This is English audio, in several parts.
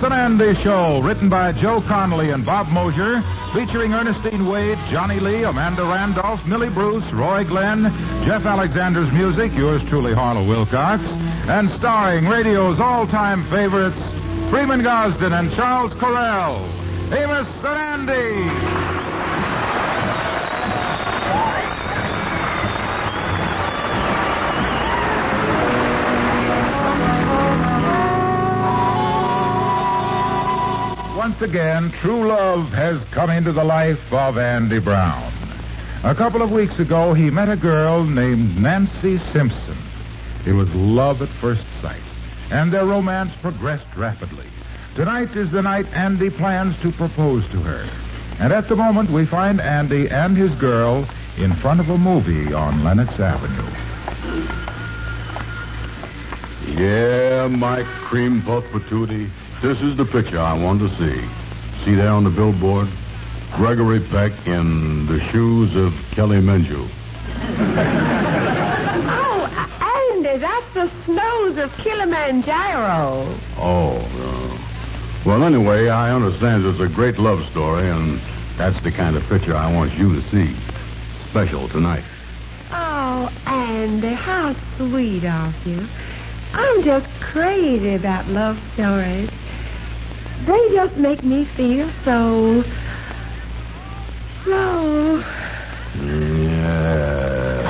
Amos and Andy Show, written by Joe Connolly and Bob Mosier, featuring Ernestine Wade, Johnny Lee, Amanda Randolph, Millie Bruce, Roy Glenn, Jeff Alexander's music, yours truly, Harlow Wilcox, and starring radio's all-time favorites, Freeman Gosden and Charles Correll. Amos and Andy. Once again, true love has come into the life of Andy Brown. A couple of weeks ago, he met a girl named Nancy Simpson. It was love at first sight, and their romance progressed rapidly. Tonight is the night Andy plans to propose to her. And at the moment, we find Andy and his girl in front of a movie on Lenox Avenue. Yeah, Mike Cream Puff Patootie. This is the picture I want to see. See there on the billboard? Gregory Peck in the shoes of Kelly Menju. Oh, Andy, that's the snows of Kilimanjaro. Well, anyway, I understand it's a great love story, and that's the kind of picture I want you to see. Special tonight. Oh, Andy, how sweet of you. I'm just crazy about love stories. They just make me feel so... Yeah.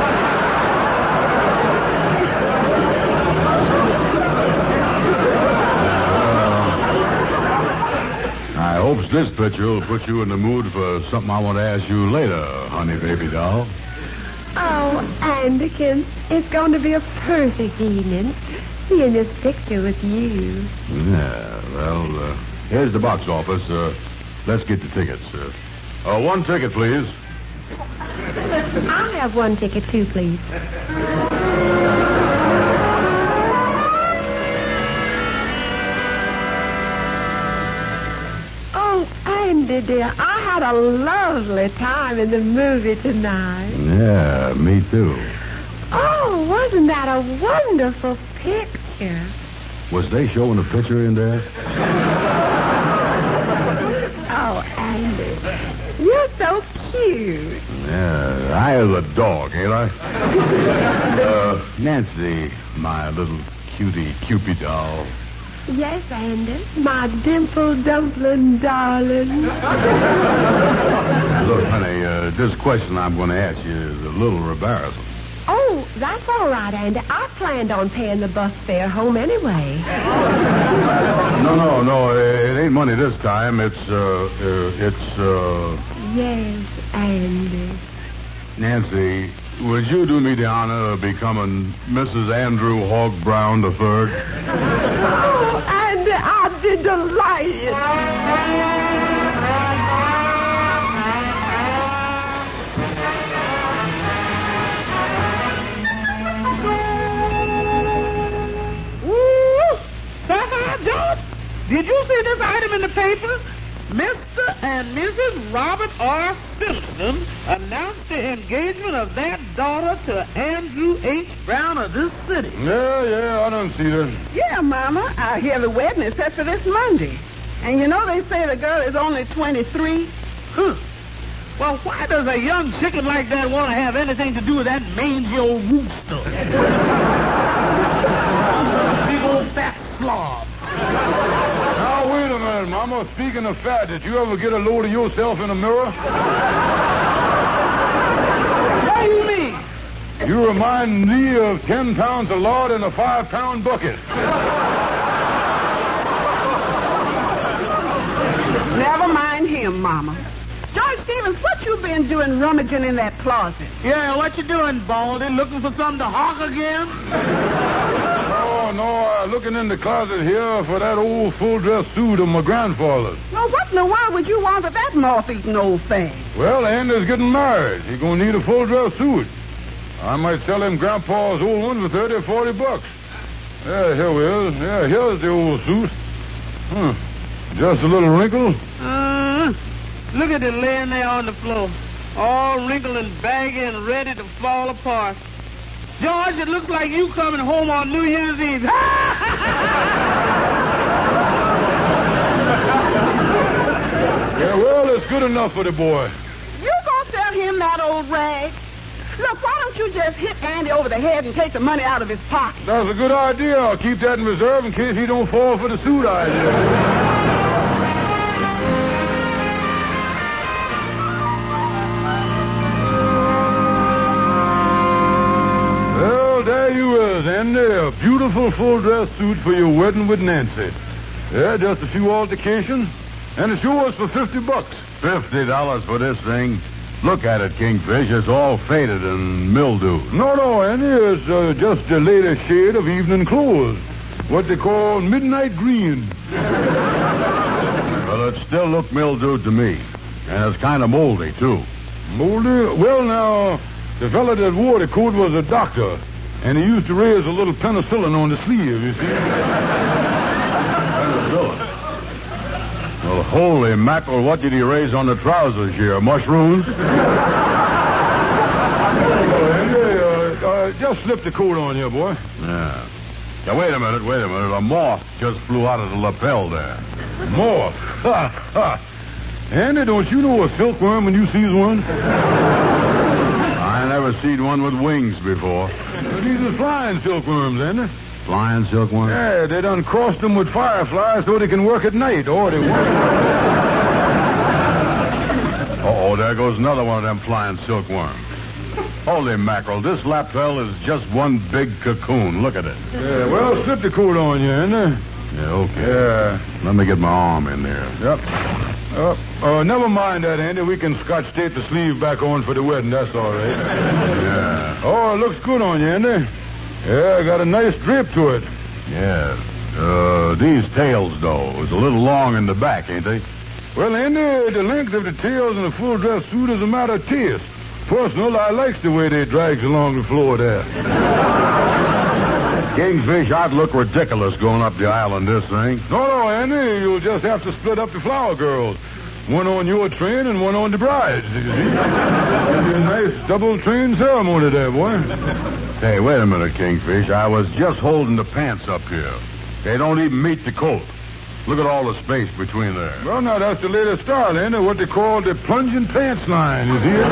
I hopes this picture will put you in the mood for something I want to ask you later, honey baby doll. Oh, Andykins, it's going to be a perfect evening seeing this picture with you. Yeah, well, here's the box office. Let's get the tickets. One ticket, please. I'll have one ticket, too, please. Oh, Andy, dear, I had a lovely time in the movie tonight. Yeah, me too. Oh, wasn't that a wonderful picture? Was they showing a picture in there? Oh, Andy, you're so cute. Yeah, I is a dog, ain't I? Nancy, my little cutie Cupid doll. Yes, Andy, my dimple dumpling darling. Look, honey, this question I'm going to ask you is a little embarrassing. Oh, that's all right, Andy. I planned on paying the bus fare home anyway. No, it ain't money this time. It's. Yes, Andy. Nancy, would you do me the honor of becoming Mrs. Andrew Hawk Brown III? Oh, Andy, I'd be delighted. Did you see this item in the paper? Mr. and Mrs. Robert R. Simpson announced the engagement of their daughter to Andrew H. Brown of this city. Yeah, I don't see that. Yeah, Mama. I hear the wedding is set for this Monday. And you know they say the girl is only 23. Huh. Well, why does a young chicken like that want to have anything to do with that mangy old rooster? Big old fat slob. Now, wait a minute, Mama. Speaking of fat, did you ever get a load of yourself in a mirror? What do you mean? You remind me of 10 pounds of lard in a 5-pound bucket. Never mind him, Mama. George Stevens, what you been doing rummaging in that closet? Yeah, what you doing, Baldy? Looking for something to hawk again? No, looking in the closet here for that old full-dress suit of my grandfather's. Well, what in the world would you want of that moth-eaten old thing? Well, Andy's getting married. He's going to need a full-dress suit. I might sell him Grandpa's old one for 30 or 40 bucks. Yeah, here we is. Yeah, here's the old suit. Just a little wrinkle. Look at it laying there on the floor. All wrinkled and baggy and ready to fall apart. George, it looks like you coming home on New Year's Eve. what's good enough for the boy? You gonna sell him that old rag? Look, why don't you just hit Andy over the head and take the money out of his pocket? That's a good idea. I'll keep that in reserve in case he don't fall for the suit idea. Well, there you is, Andy. A beautiful full-dress suit for your wedding with Nancy. Yeah, just a few altercations, and it's yours for $50. $50 for this thing? Look at it, Kingfish. It's all faded and mildewed. No, Andy. It's just the latest shade of evening clothes. What they call midnight green. Well, it still looked mildewed to me. And it's kind of moldy, too. Moldy? Well, now, the fella that wore the coat was a doctor, and he used to raise a little penicillin on the sleeve, you see. Penicillin? Well, holy mackerel, what did he raise on the trousers here? Mushrooms? Just slip the coat on here, boy. Yeah. Now, wait a minute. A moth just flew out of the lapel there. Moth? Ha, ha. Andy, don't you know a silkworm when you sees one? I never seen one with wings before. These are flying silkworms, Andy. Flying silkworm? Yeah, they done crossed them with fireflies so they can work at night, or they won't. Uh-oh, there goes another one of them flying silkworms. Holy mackerel, this lapel is just one big cocoon. Look at it. Yeah, well, slip the coat on you, Andy. Yeah, okay. Yeah. Let me get my arm in there. Yep. Never mind that, Andy. We can scotch tape the sleeve back on for the wedding. That's all right. Yeah. Oh, it looks good on you, Andy. Yeah, got a nice drape to it. Yeah. These tails, though, is a little long in the back, ain't they? Well, Andy, the length of the tails in a full-dress suit is a matter of taste. Personal, I likes the way they drags along the floor there. Kingfish, I'd look ridiculous going up the aisle in this thing. No, Andy, you'll just have to split up the flower girls. One on your train and one on the bride's, you see. It'll be a nice double-train ceremony there, boy. Hey, wait a minute, Kingfish. I was just holding the pants up here. They don't even meet the coat. Look at all the space between there. Well, now, that's the latest style, Andy. What they call the plunging pants line, you see?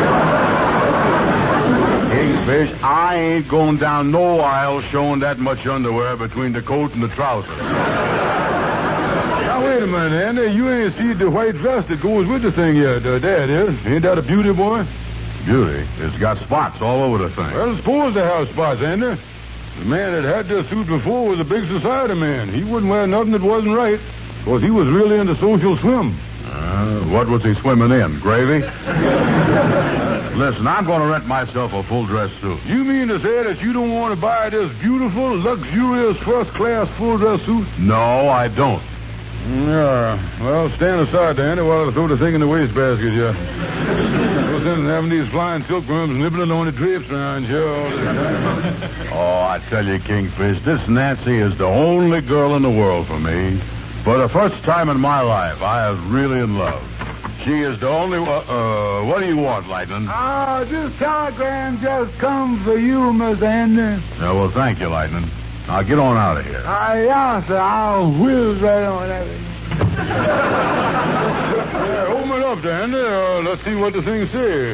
Kingfish, I ain't going down no aisle showing that much underwear between the coat and the trousers. Now, wait a minute, Andy. You ain't seen the white dress that goes with the thing yet. There it is. Ain't that a beauty, boy? Beauty. It's got spots all over the thing. Well, it's supposed to have spots, Andy. The man that had this suit before was a big society man. He wouldn't wear nothing that wasn't right, because he was really into social swim. What was he swimming in? Gravy? Listen, I'm going to rent myself a full-dress suit. You mean to say that you don't want to buy this beautiful, luxurious, first-class full-dress suit? No, I don't. Yeah. Well, stand aside, Andy, while I throw the thing in the wastebasket, yeah. No sense in having these flying silkworms nibbling on the drapes around here all the time. Oh, I tell you, Kingfish, this Nancy is the only girl in the world for me. For the first time in my life, I was really in love. She is the only one. What do you want, Lightning? This telegram just come for you, Miss Andy. Yeah, well, thank you, Lightning. Now, get on out of here. Yeah, sir. I'll whiz right on everything. Yeah, open it up, Andy. Let's see what the thing says.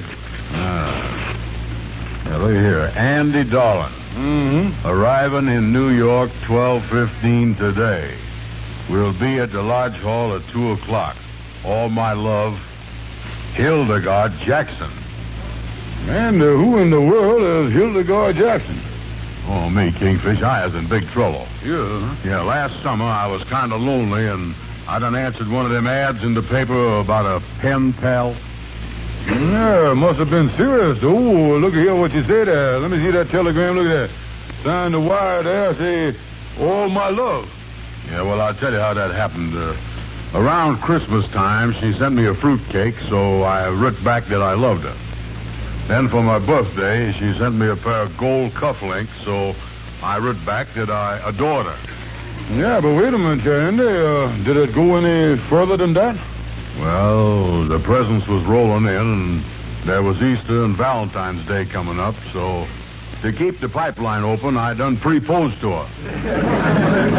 Now, look here. Andy Darling. Mm-hmm. Arriving in New York 12:15 today. We'll be at the Lodge Hall at 2 o'clock. All my love, Hildegard Jackson. And who in the world is Hildegard Jackson? Oh, me, Kingfish. I was in big trouble. Yeah. Yeah, last summer I was kind of lonely, and I done answered one of them ads in the paper about a pen pal. Yeah, must have been serious. Oh, look here what you say there. Let me see that telegram. Look at that. Signed the wire there. Say, all my love. Yeah, well, I'll tell you how that happened. Around Christmas time, she sent me a fruitcake, so I wrote back that I loved her. Then for my birthday, she sent me a pair of gold cufflinks, so I wrote back that I adored her. Yeah, but wait a minute, Andy. Did it go any further than that? Well, the presents was rolling in, and there was Easter and Valentine's Day coming up, so to keep the pipeline open, I done proposed to her.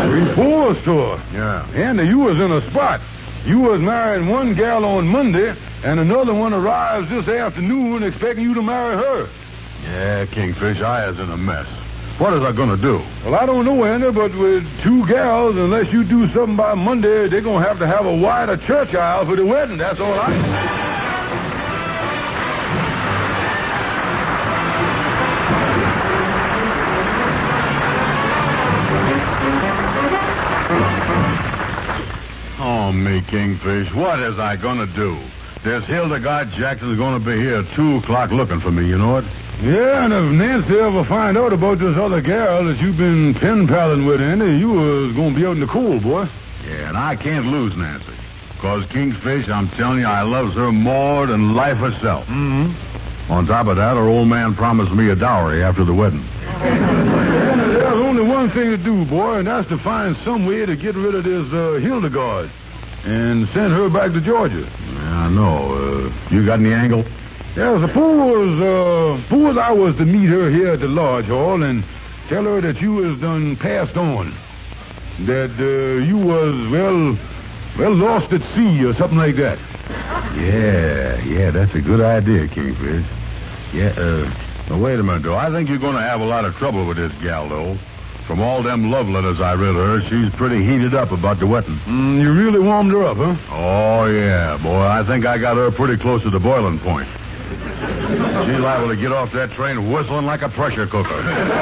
Proposed to her? Yeah. Andy, you was in a spot. You was marrying one gal on Monday, And another one arrives this afternoon expecting you to marry her. Yeah, Kingfish, I is in a mess. What is I going to do? Well, I don't know, Andy, but with two gals, unless you do something by Monday, they're going to have a wider church aisle for the wedding. That's all I... Oh, me, Kingfish, what is I going to do? There's Hildegard Jackson's going to be here at 2 o'clock looking for me, you know it? Yeah, and if Nancy ever find out about this other gal that you've been pen-palling with, Andy, you was going to be out in the cold, boy. Yeah, and I can't lose Nancy. Because, Kingfish, I'm telling you, I loves her more than life herself. Mm-hmm. On top of that, her old man promised me a dowry after the wedding. There's only one thing to do, boy, and that's to find some way to get rid of this Hildegard and send her back to Georgia. Yeah, I know. You got any angle? Yeah, suppose I was to meet her here at the lodge hall and tell her that you was done passed on. That you was, well, lost at sea or something like that. Yeah, that's a good idea, Kingfish. Yeah, now, wait a minute, though. I think you're going to have a lot of trouble with this gal, though. From all them love letters I read her, she's pretty heated up about the wedding. You really warmed her up, huh? Oh, yeah, boy. I think I got her pretty close to the boiling point. She's liable to get off that train whistling like a pressure cooker.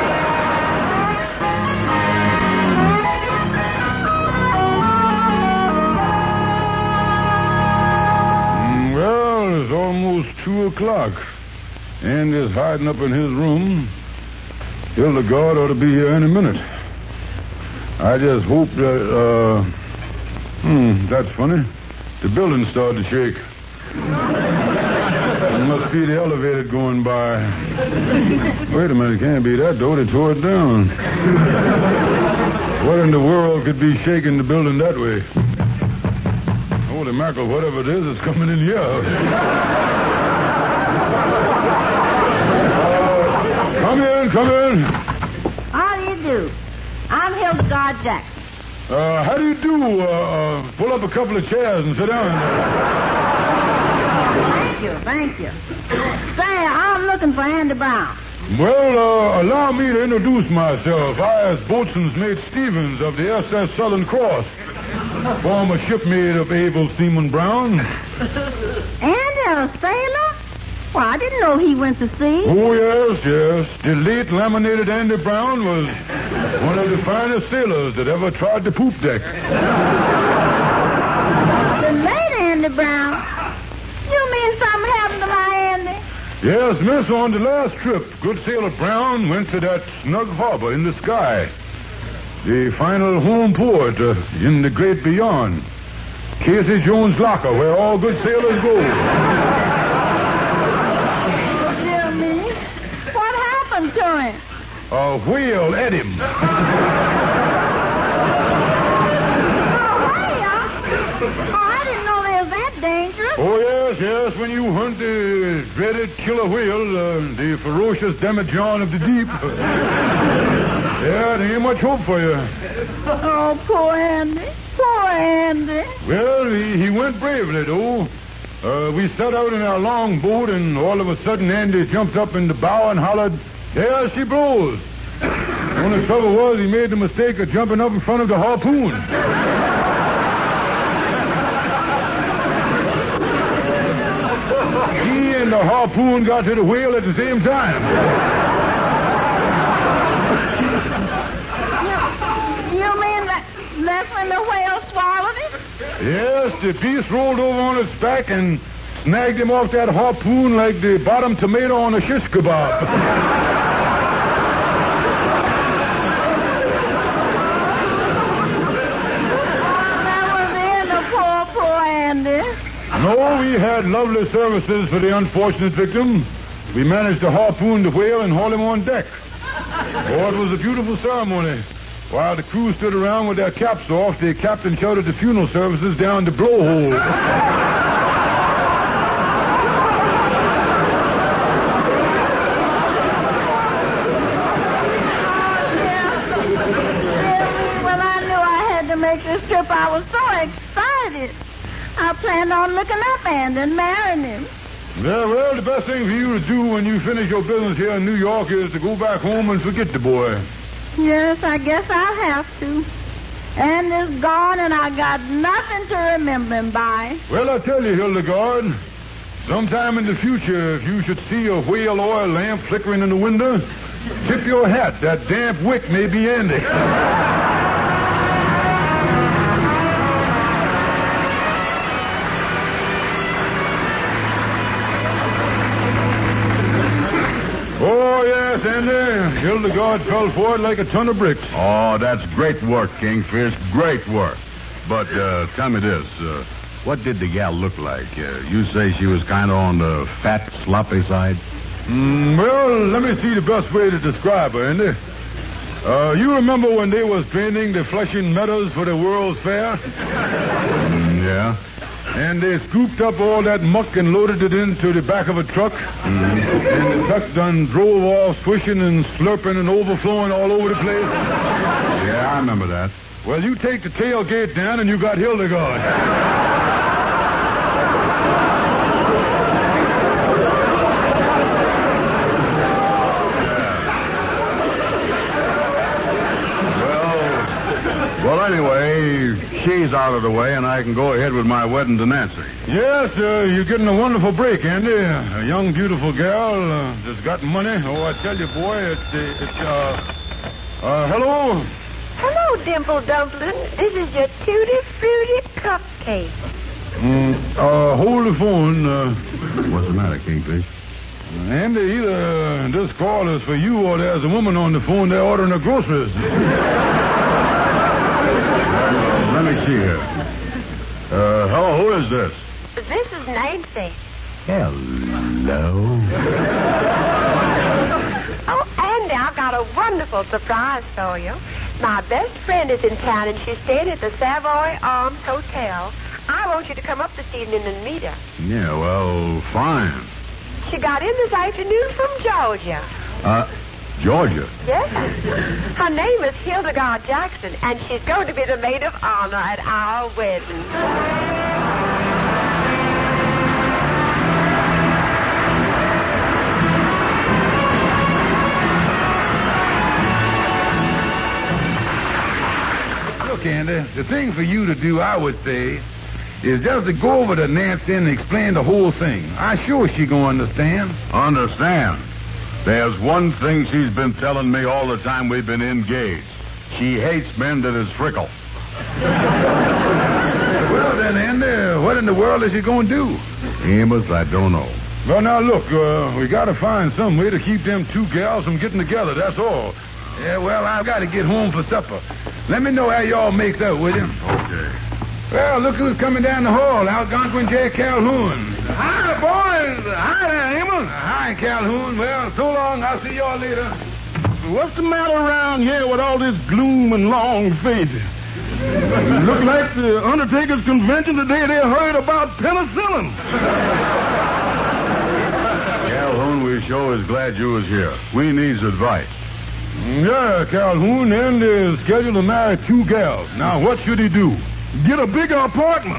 Well, it's almost 2 o'clock. Andy's hiding up in his room. Hildegard ought to be here any minute. I just hope that, that's funny. The building started to shake. It must be the elevator going by. Wait a minute, it can't be that door. They tore it down. What in the world could be shaking the building that way? Holy mackerel, whatever it is, it's coming in here. Come in. How do you do? I'm Hildegard Jackson. How do you do? Pull up a couple of chairs and sit down. Thank you. Say, I'm looking for Andy Brown. Well, allow me to introduce myself. I is Boatswain's Mate Stevens of the SS Southern Cross, former shipmate of Abel Seaman Brown. Andy, a sailor? Well, I didn't know he went to sea. Oh, yes. The late laminated Andy Brown was one of the finest sailors that ever trod the poop deck. The late Andy Brown? You mean something happened to my Andy? Yes, miss, on the last trip, good sailor Brown went to that snug harbor in the sky. The final home port in the great beyond. Casey Jones' locker, where all good sailors go. To him. A whale ate him. Oh, I didn't know they was that dangerous. Oh, yes. When you hunt the dreaded killer whale, the ferocious demijohn of the deep. Yeah, there ain't much hope for you. Oh, poor Andy. Well, he went bravely, though. We set out in our long boat, and all of a sudden Andy jumped up in the bow and hollered, "There she blows." The only trouble was he made the mistake of jumping up in front of the harpoon. He and the harpoon got to the whale at the same time. You mean that's when the whale swallowed it? Yes, the beast rolled over on its back and snagged him off that harpoon like the bottom tomato on a shish kebab. No, we had lovely services for the unfortunate victim. We managed to harpoon the whale and haul him on deck. Oh, it was a beautiful ceremony. While the crew stood around with their caps off, the captain shouted the funeral services down the blowhole. When I knew I had to make this trip, I was so excited. I planned all on looking up Andy and marrying him. Yeah, well, the best thing for you to do when you finish your business here in New York is to go back home and forget the boy. Yes, I guess I'll have to. Andy's gone, and I got nothing to remember him by. Well, I tell you, Hildegard, sometime in the future, if you should see a whale oil lamp flickering in the window, tip your hat. That damp wick may be Andy. Oh, yes, Andy. Hildegard fell for it like a ton of bricks. Oh, that's great work, Kingfish. Great work. But tell me this. What did the gal look like? You say she was kind of on the fat, sloppy side? Well, let me see the best way to describe her, Andy. You remember when they was draining the Flushing Meadows for the World's Fair? Yeah. And they scooped up all that muck and loaded it into the back of a truck. And the truck done drove off swishing and slurping and overflowing all over the place. Yeah, I remember that. Well, you take the tailgate down and you got Hildegard. Well, anyway, she's out of the way, and I can go ahead with my wedding to Nancy. Yes, you're getting a wonderful break, Andy. A young, beautiful girl that's got money. Oh, I tell you, boy, hello? Hello, Dimple Dumpling. This is your tutti frutti cupcake. Hold the phone. What's the matter, Kingfish? Andy, either this call is for you or there's a woman on the phone there ordering her groceries. Let me see here. Hello, who is this? This is Nancy. Hello. Oh, Andy, I've got a wonderful surprise for you. My best friend is in town, and she's staying at the Savoy Arms Hotel. I want you to come up this evening and meet her. Yeah, well, fine. She got in this afternoon from Georgia. Georgia? Yes. Her name is Hildegard Jackson, and she's going to be the maid of honor at our wedding. Look, Andy, the thing for you to do, I would say, is just to go over to Nancy and explain the whole thing. I'm sure she gonna understand. Understand? There's one thing she's been telling me all the time we've been engaged. She hates men that is frickle. Well, then, Andy, what in the world is she going to do? Amos, I don't know. Well, now, look, we got to find some way to keep them two gals from getting together, that's all. Yeah, well, I've got to get home for supper. Let me know how y'all makes out with him. Okay. Well, look who's coming down the hall, Algonquin J. Calhoun. Hi, boys. Hi there, Amos. Hi, Calhoun. Well, so long. I'll see y'all later. What's the matter around here with all this gloom and long faces? Look like the Undertaker's convention the day they heard about penicillin. Calhoun, we sure is glad you was here. We needs advice. Yeah, Calhoun, Andy is scheduled to marry two gals. Now, what should he do? Get a bigger apartment.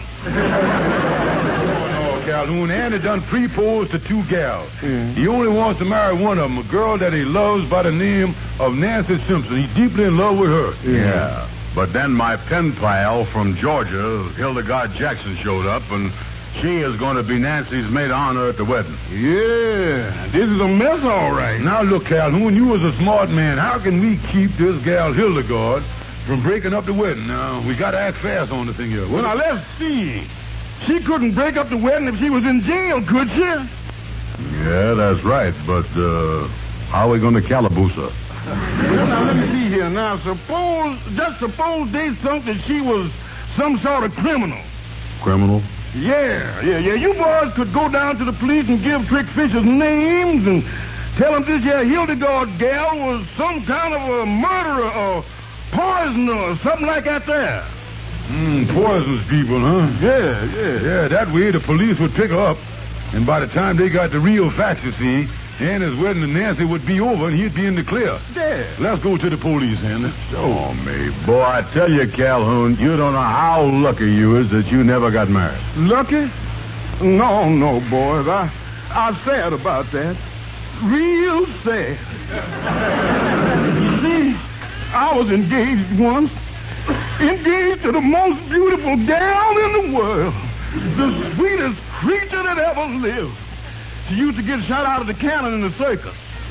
Oh, Calhoun, Andy done proposed to two gals. He only wants to marry one of them, a girl that he loves by the name of Nancy Simpson. He's deeply in love with her. Yeah. But then my pen pal from Georgia, Hildegard Jackson, showed up, and she is going to be Nancy's maid of honor at the wedding. Yeah, this is a mess, all right. Now, look, Calhoun, you was a smart man. How can we keep this gal Hildegard from breaking up the wedding? Now, we got to act fast on the thing here. Well, now, let's see. She couldn't break up the wedding if she was in jail, could she? Yeah, that's right. But how are we going to calaboose her? Well, now, let me see here. Now, suppose they thought that she was some sort of criminal. Criminal? Yeah. You boys could go down to the police and give Trick Fisher's names and tell them this here Hildegard gal was some kind of a murderer or poisoner or something like that there. Poisons people, huh? Yeah. Yeah, that way the police would pick her up, and by the time they got the real facts, you see, Andy's wedding to Nancy would be over and he'd be in the clear. Yeah. Let's go to the police, Andy. Oh, me. Boy, I tell you, Calhoun, you don't know how lucky you is that you never got married. Lucky? No, boys. I'm sad about that. Real sad. You see, I was engaged once. Engaged to the most beautiful gal in the world. The sweetest creature that ever lived. She used to get shot out of the cannon in the circus.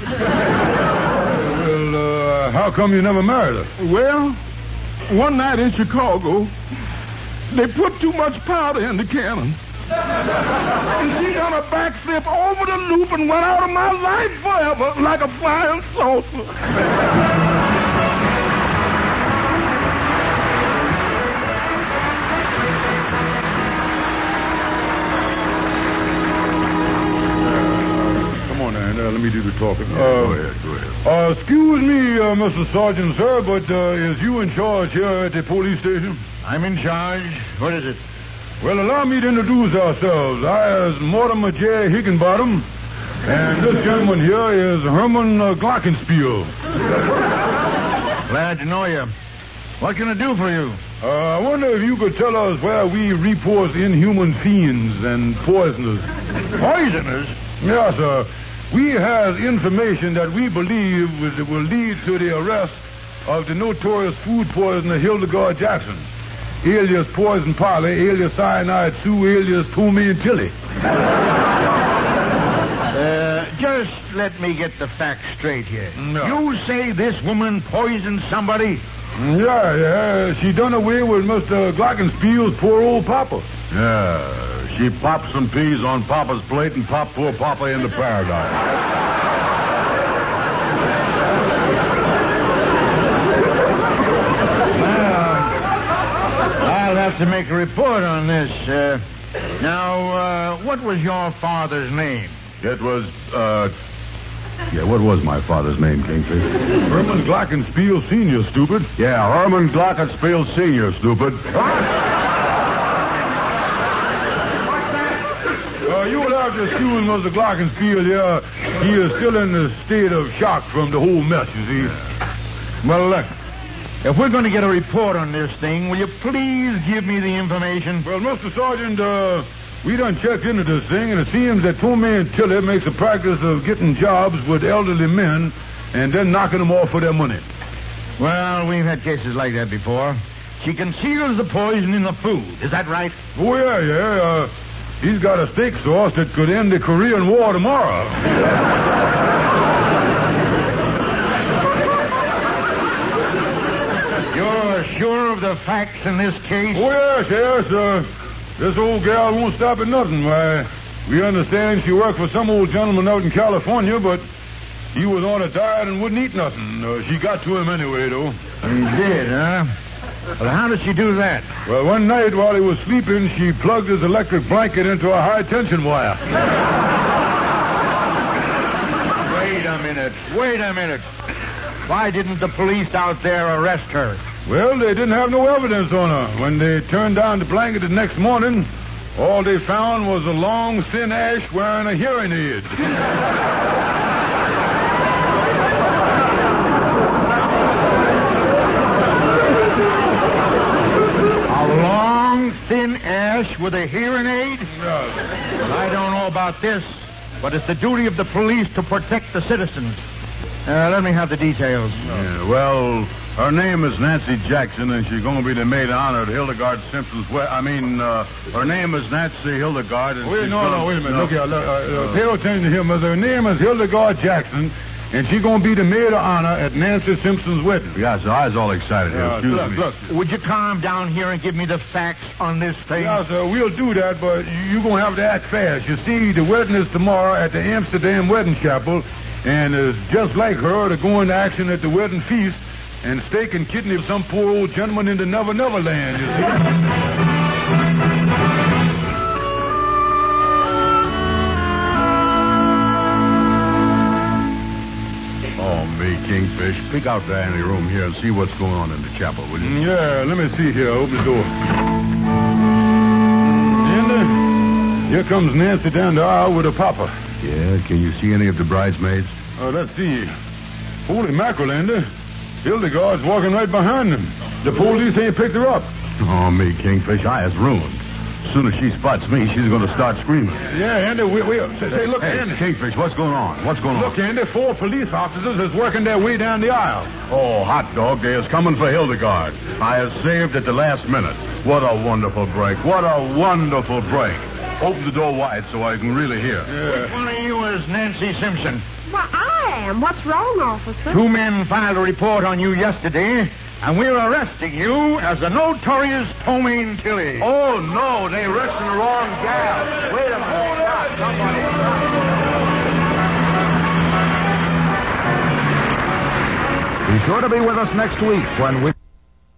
Well, how come you never married her? Well, one night in Chicago, they put too much powder in the cannon. And she done a backflip over the loop and went out of my life forever like a flying saucer. Let me do the talking. Go ahead. Excuse me, Mr. Sergeant, sir, but is you in charge here at the police station? I'm in charge. What is it? Well, allow me to introduce ourselves. I is Mortimer J. Higginbottom, and this gentleman here is Herman Glockenspiel. Glad to know you. What can I do for you? I wonder if you could tell us where we report inhuman fiends and poisoners. Poisoners? Yes, sir. We have information that we believe will lead to the arrest of the notorious food poisoner Hildegard Jackson, alias Poison Polly, alias Cyanide Sue, alias Toomey and Tilly. Just let me get the facts straight here. No. You say this woman poisoned somebody? Yeah. She done away with Mr. Glockenspiel's poor old papa. Yeah. She popped some peas on Papa's plate and popped poor Papa into paradise. Well, I'll have to make a report on this. Now, what was your father's name? It was, what was my father's name, Kingfish? Herman Glockenspiel Sr., stupid. Yeah, Herman Glockenspiel Sr., stupid. You will have to excuse Mr. Glockenspiel here. He is still in a state of shock from the whole mess, you see. Well, look, if we're going to get a report on this thing, will you please give me the information? Well, Mr. Sergeant, we done checked into this thing, and it seems that Toomey and Tilly makes a practice of getting jobs with elderly men and then knocking them off for their money. Well, we've had cases like that before. She conceals the poison in the food. Is that right? Oh, yeah. He's got a steak sauce that could end the Korean War tomorrow. You're sure of the facts in this case? Oh, yes. This old gal won't stop at nothing. Why, we understand she worked for some old gentleman out in California, but he was on a diet and wouldn't eat nothing. She got to him anyway, though. He did, huh? Well, how did she do that? Well, one night while he was sleeping, she plugged his electric blanket into a high-tension wire. Wait a minute. Why didn't the police out there arrest her? Well, they didn't have no evidence on her. When they turned down the blanket the next morning, all they found was a long, thin ash wearing a hearing aid. Thin ash with a hearing aid? No. I don't know about this, but it's the duty of the police to protect the citizens. Let me have the details. Yeah, well, her name is Nancy Jackson, and she's going to be the maid of honor at Hildegard Simpson's wedding. Her name is Nancy Hildegard. And wait a minute. No. Look here. Pay no attention to him. Her name is Hildegard Jackson, and she's going to be the maid of honor at Nancy Simpson's wedding. Yeah, so I was all excited here. Excuse me. Look. Would you calm down here and give me the facts on this thing? Yeah, sir, we'll do that, but you're going to have to act fast. You see, the wedding is tomorrow at the Amsterdam Wedding Chapel, and it's just like her to go into action at the wedding feast and steak and kidney some poor old gentleman in the Never Never Land, you see. Kingfish, peek out there in the room here and see what's going on in the chapel, will you? Yeah, let me see here. Open the door. And here comes Nancy down the aisle with her papa. Yeah, can you see any of the bridesmaids? Let's see. Holy mackerel, Andy. Hildegard's walking right behind them. The police ain't picked her up. Oh, me, Kingfish, I is ruined. As soon as she spots me, she's going to start screaming. Yeah, Andy, say, look, Hey, Andy. Kingfish, what's going on? What's going on? Look, Andy, 4 police officers is working their way down the aisle. Oh, hot dog, they is coming for Hildegard. I have saved at the last minute. What a wonderful break. What a wonderful break. Open the door wide so I can really hear. Which one of you is Nancy Simpson? Well, I am. What's wrong, officer? 2 men filed a report on you yesterday, and we're arresting you as the notorious Tomaine Tilly. Oh, no, they arresting the wrong gal. Wait a minute. Stop. Somebody stop. Be sure to be with us next week when we...